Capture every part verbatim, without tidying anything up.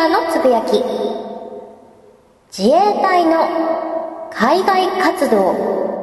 ターのつぶやき。自衛隊の海外活動。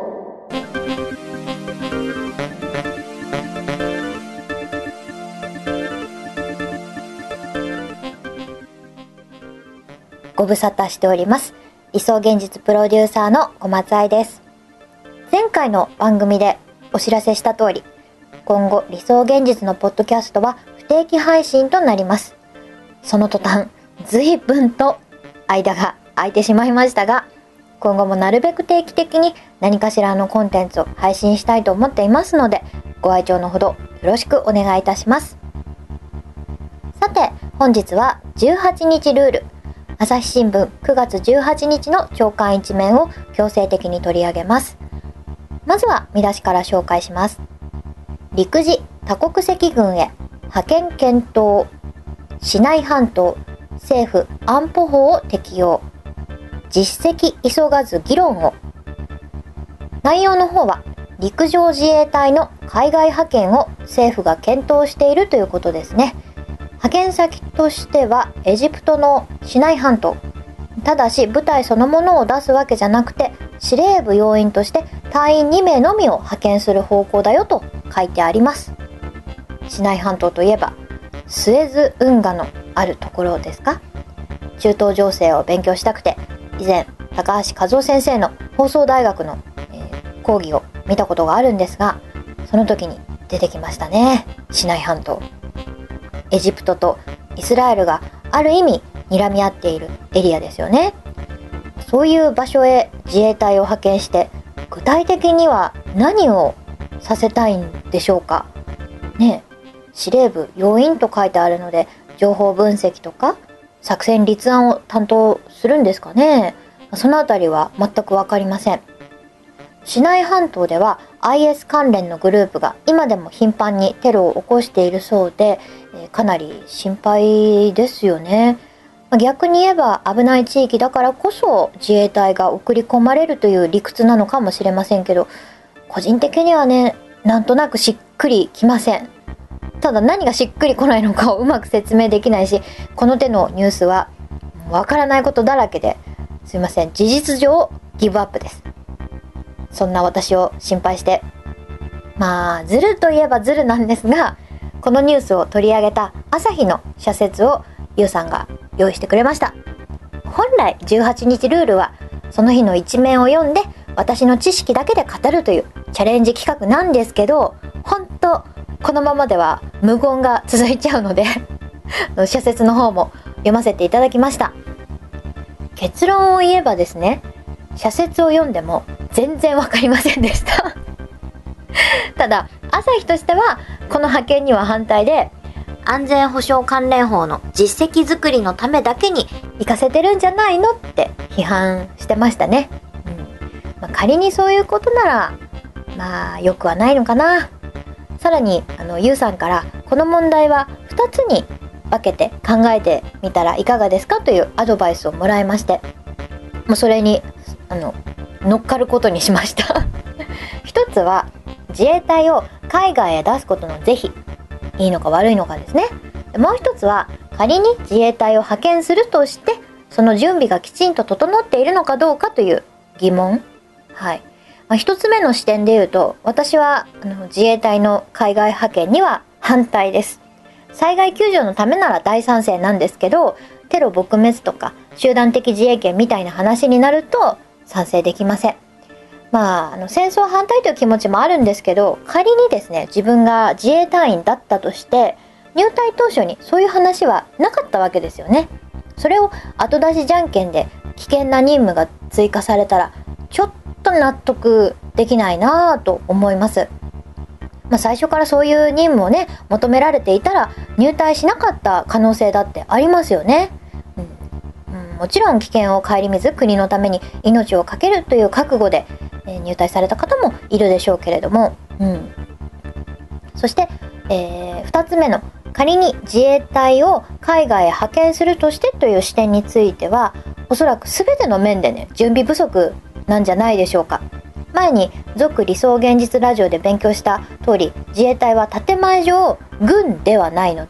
ご無沙汰しております。理想現実プロデューサーの小松愛です。前回の番組でお知らせした通り、今後理想現実のポッドキャストは不定期配信となります。その途端、随分と間が空いてしまいましたが、今後もなるべく定期的に何かしらのコンテンツを配信したいと思っていますので、ご愛聴のほどよろしくお願いいたします。さて、本日はじゅうはちにちルール、朝日新聞くがつじゅうはちにちの朝刊一面を強制的に取り上げます。まずは見出しから紹介します。陸自多国籍軍へ派遣検討、シナイ半島政府安保法を適用、実績急がず議論を。内容の方は陸上自衛隊の海外派遣を政府が検討しているということですね。派遣先としてはエジプトのシナイ半島。ただし部隊そのものを出すわけじゃなくて、司令部要員として隊員にめいのみを派遣する方向だよと書いてあります。シナイ半島といえばスエズ運河のあるところですか。中東情勢を勉強したくて以前高橋和夫先生の放送大学の、えー、講義を見たことがあるんですが、その時に出てきましたね。シナイ半島、エジプトとイスラエルがある意味睨み合っているエリアですよね。そういう場所へ自衛隊を派遣して具体的には何をさせたいんでしょうかね。司令部要員と書いてあるので、情報分析とか作戦立案を担当するんですかね。そのあたりは全く分かりません。シナイ半島では アイエス 関連のグループが今でも頻繁にテロを起こしているそうで、かなり心配ですよね。逆に言えば危ない地域だからこそ自衛隊が送り込まれるという理屈なのかもしれませんけど、個人的にはね、なんとなくしっくりきません。ただ何がしっくりこないのかをうまく説明できないし、この手のニュースはわからないことだらけで、すいません、事実上ギブアップです。そんな私を心配して、まあズルといえばズルなんですが、このニュースを取り上げた朝日の社説をゆうさんが用意してくれました。本来じゅうはちにちルールはその日の一面を読んで私の知識だけで語るというチャレンジ企画なんですけど、本当このままでは無言が続いちゃうので社説の方も読ませていただきました。結論を言えばですね、社説を読んでも全然わかりませんでしたただ朝日としてはこの派遣には反対で、安全保障関連法の実績作りのためだけに行かせてるんじゃないのって批判してましたね。うんまあ、仮にそういうことならまあよくはないのかな。さらにあのゆうさんからこの問題はふたつに分けて考えてみたらいかがですかというアドバイスをもらいまして、もうそれにあの乗っかることにしました一つは自衛隊を海外へ出すことの是非、いいのか悪いのかですね。もう一つは仮に自衛隊を派遣するとしてその準備がきちんと整っているのかどうかという疑問。はい、まあ、一つ目の視点で言うと、私はあの自衛隊の海外派遣には反対です。災害救助のためなら大賛成なんですけど、テロ撲滅とか集団的自衛権みたいな話になると賛成できません。まあ、あの戦争反対という気持ちもあるんですけど、仮にですね自分が自衛隊員だったとして入隊当初にそういう話はなかったわけですよね。それを後出しじゃんけんで危険な任務が追加されたらちょっと納得できないなぁと思います。まあ、最初からそういう任務をね求められていたら入隊しなかった可能性だってありますよね。うんうん、もちろん危険を顧みず国のために命を懸けるという覚悟で入隊された方もいるでしょうけれども、うん、そして、えー、ふたつめの仮に自衛隊を海外へ派遣するとしてという視点については、おそらく全ての面でね準備不足なんじゃないでしょうか。前に続理想現実ラジオで勉強した通り、自衛隊は建前上軍ではないので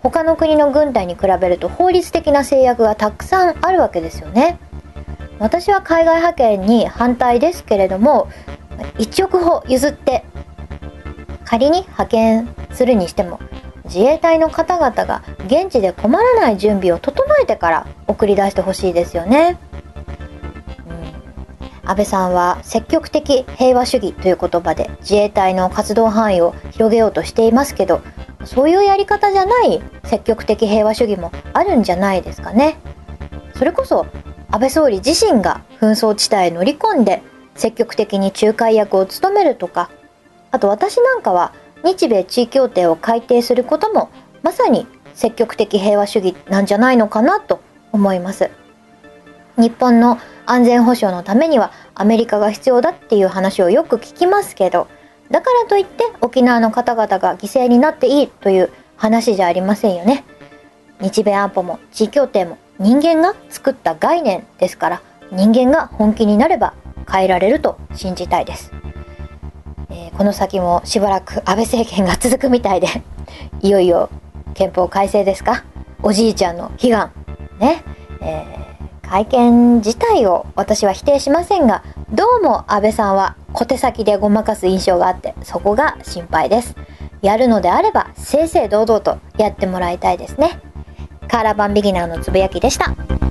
他の国の軍隊に比べると法律的な制約がたくさんあるわけですよね。私は海外派遣に反対ですけれども、いちおくほ譲って仮に派遣するにしても、自衛隊の方々が現地で困らない準備を整えてから送り出してほしいですよね。うん、安倍さんは積極的平和主義という言葉で自衛隊の活動範囲を広げようとしていますけど、そういうやり方じゃない積極的平和主義もあるんじゃないですかね。それこそ安倍総理自身が紛争地帯へ乗り込んで積極的に仲介役を務めるとか、あと私なんかは日米地位協定を改定することもまさに積極的平和主義なんじゃないのかなと思います。日本の安全保障のためにはアメリカが必要だっていう話をよく聞きますけど、だからといって沖縄の方々が犠牲になっていいという話じゃありませんよね。日米安保も地位協定も人間が作った概念ですから、人間が本気になれば変えられると信じたいです。えー、この先もしばらく安倍政権が続くみたいでいよいよ憲法改正ですか、おじいちゃんの悲願ね、えー、会見自体を私は否定しませんが、どうも安倍さんは小手先でごまかす印象があって、そこが心配です。やるのであれば正々堂々とやってもらいたいですね。カーラバンビギナーのつぶやきでした。